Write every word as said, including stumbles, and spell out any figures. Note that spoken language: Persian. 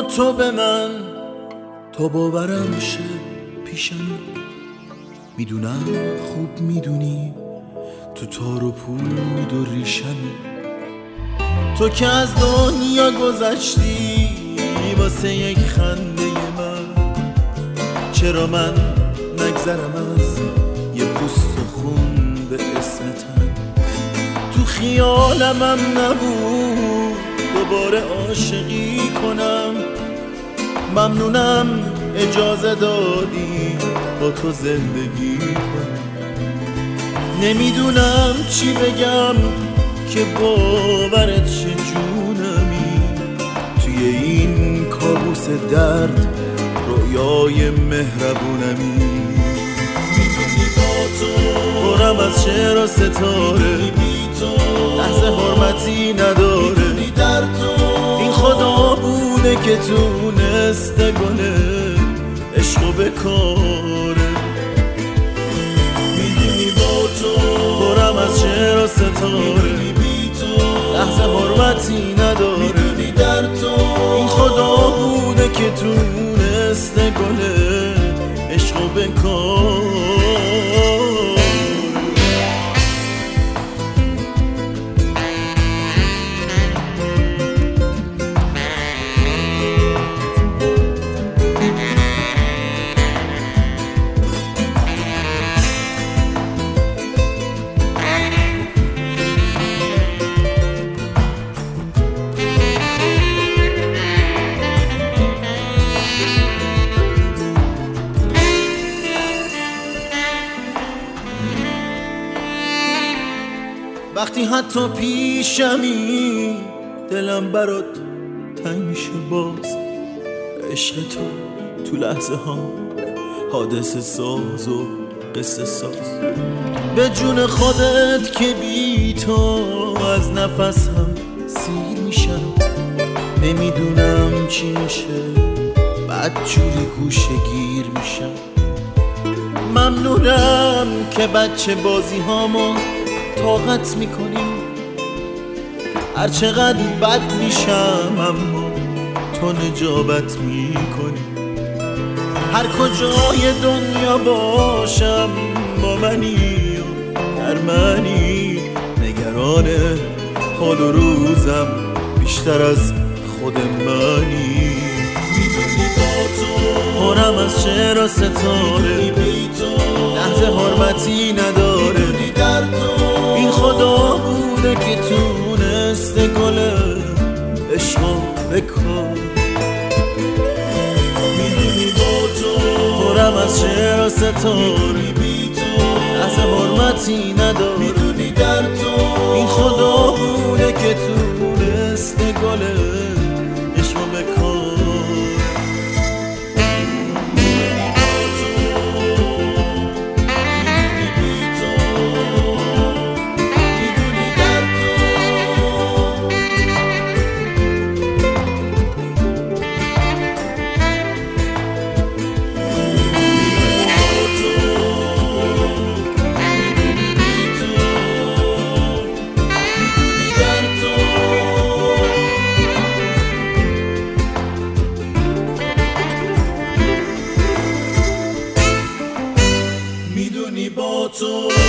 تو به من تو باورم شه پیشمی. میدونم خوب میدونی تو تار و پود و ریشمی. تو که از دنیا گذشتی واسه یک خنده من، چرا من نگذرم از یه پوست و خون به اسم تن. تو خیالمم نبود دوباره عاشقی کنم. ممنونم اجازه دادی با تو زندگی کنم. نمیدونم چی بگم که باورت شه جونمی. توی این کابوس درد رویای مهربونمی. میدونی با تو پرم از شعر و ستاره، لحظه حرمتی نداره. در تو این خدا بوده که تونسته گله عشقو بکاره. میدونی با تو پرم از شعر و ستاره، لحظه حرمتی نداره. در تو این خدا بوده که تونسته گله عشقو بکاره. وقتی حتی پیشمی دلم برات تنگ میشه باز. عشق تو تو لحظه ها حادثه ساز و قصه ساز. به جون خودت که بی تو از نفسم سیر میشم. نمیدونم چی میشه بعد جوری گوشه گیر میشم. ممنونم که بچه بازی هامو طاقت میکنی. هر چقدر بد میشم اما تو نجابت میکنی. هر کجای دنیا باشم با منی و در منی. نگران حال و روزم بیشتر از خود منی. میدونی با تو پرم از شعر و ستاره، لحظه حرمتی نداره. در تو این خدا بوده که تونسته گله عشقو بکن. میدونی با تو پرم از شعر و ستاره، لحظه حرمتی نداره. میدونی در تو این خدا بوده که تونسته گله عشقو بکن. با تو